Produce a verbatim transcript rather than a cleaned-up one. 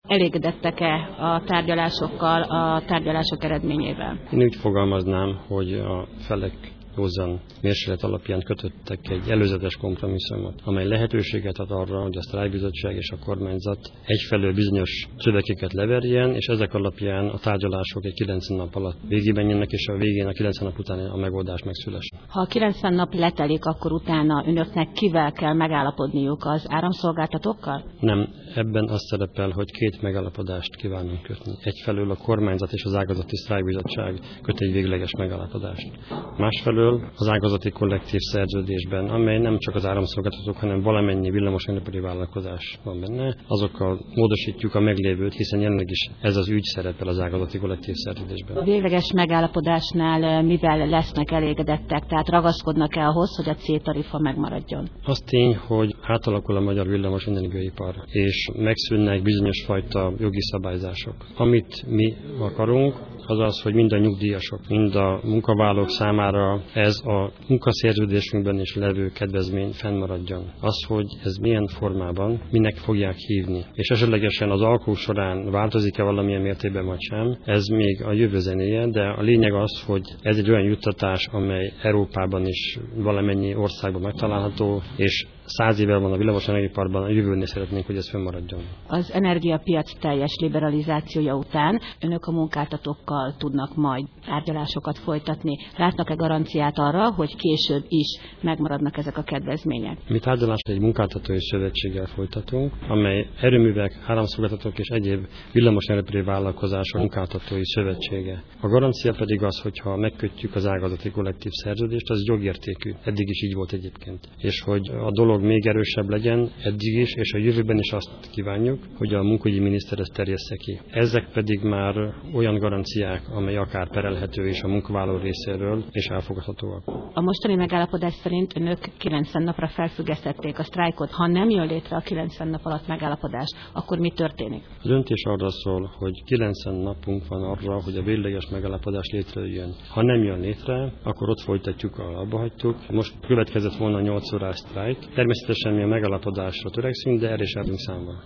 Elégedettek-e a tárgyalásokkal, a tárgyalások eredményével? Én úgy fogalmaznám, hogy a felek józan mérséklet alapján kötöttek egy előzetes kompromisszumot, amely lehetőséget ad arra, hogy a sztrájkbizottság és a kormányzat egyfelől bizonyos szövegeket leverjen, és ezek alapján a tárgyalások egy kilencven nap alatt végig menjenek, és a végén a kilencven nap után a megoldás megszülessen. Ha a kilencven nap letelik, akkor utána önöknek kivel kell megállapodniuk, az áramszolgáltatókkal? Nem, ebben az szerepel, hogy két megállapodást kívánunk kötni. Egyfelől a kormányzat és az ágazati sztrájkbizottság köt egy végleges megállapodást. Másfelől az ágazati kollektív szerződésben, amely nem csak az áramszolgáltatók, hanem valamennyi villamosenergiai vállalkozás van benne, azokkal módosítjuk a meglévőt, hiszen jelenleg is ez az ügy szerepel az ágazati kollektív szerződésben. A végleges megállapodásnál mivel lesznek elégedettek, tehát ragaszkodnak-e ahhoz, hogy a C-tarifa megmaradjon? Az tény, hogy átalakul a magyar villamosenergiaipar, és megszűnnek bizonyos fajta jogi szabályzások. Amit mi akarunk, az az, hogy mind a nyugdíjasok, mind a munkavállalók számára ez a munkaszerződésünkben is levő kedvezmény fennmaradjon. Az, hogy ez milyen formában, minek fogják hívni, és esetlegesen az alkú során változik-e valamilyen mértékben vagy sem, ez még a jövő zenéje, de a lényeg az, hogy ez egy olyan juttatás, amely Európában is valamennyi országban megtalálható, és száz éve van a villamosenergiaiparban, a jövőnél szeretnénk, hogy ez fennmaradjon. Az energiapiac teljes liberalizációja után önök a munkáltatókkal tudnak majd tárgyalásokat folytatni. Látnak-e garanciát arra, hogy később is megmaradnak ezek a kedvezmények? Mi tárgyalást egy munkáltatói szövetséggel folytatunk, amely erőművek, áramszolgáltatók és egyéb villamosenergiai vállalkozások munkáltatói szövetsége. A garancia pedig az, hogyha megkötjük az ágazati kollektív szerződést, az jogértékű. Eddig is így volt egyébként. És hogy a dolog még erősebb legyen eddig is, és a jövőben is azt kívánjuk, hogy a munkaügyi miniszter ezt terjessze ki. Ezek pedig már olyan garanciák, amely akár perelhető is a munkavállaló részéről, és elfogadhatóak. A mostani megállapodás szerint önök kilencven napra felfüggesztették a sztrájkot. Ha nem jön létre a kilencven nap alatt megállapodás, akkor mi történik? A döntés arra szól, hogy kilencven napunk van arra, hogy a végleges megállapodás létrejöjjön. Ha nem jön létre, akkor ott folytatjuk, ahol abba hagytuk. Most következett volna nyolc órás sztrájk. Természetesen mi a megállapodásra törekszünk, de erre is állunk számba.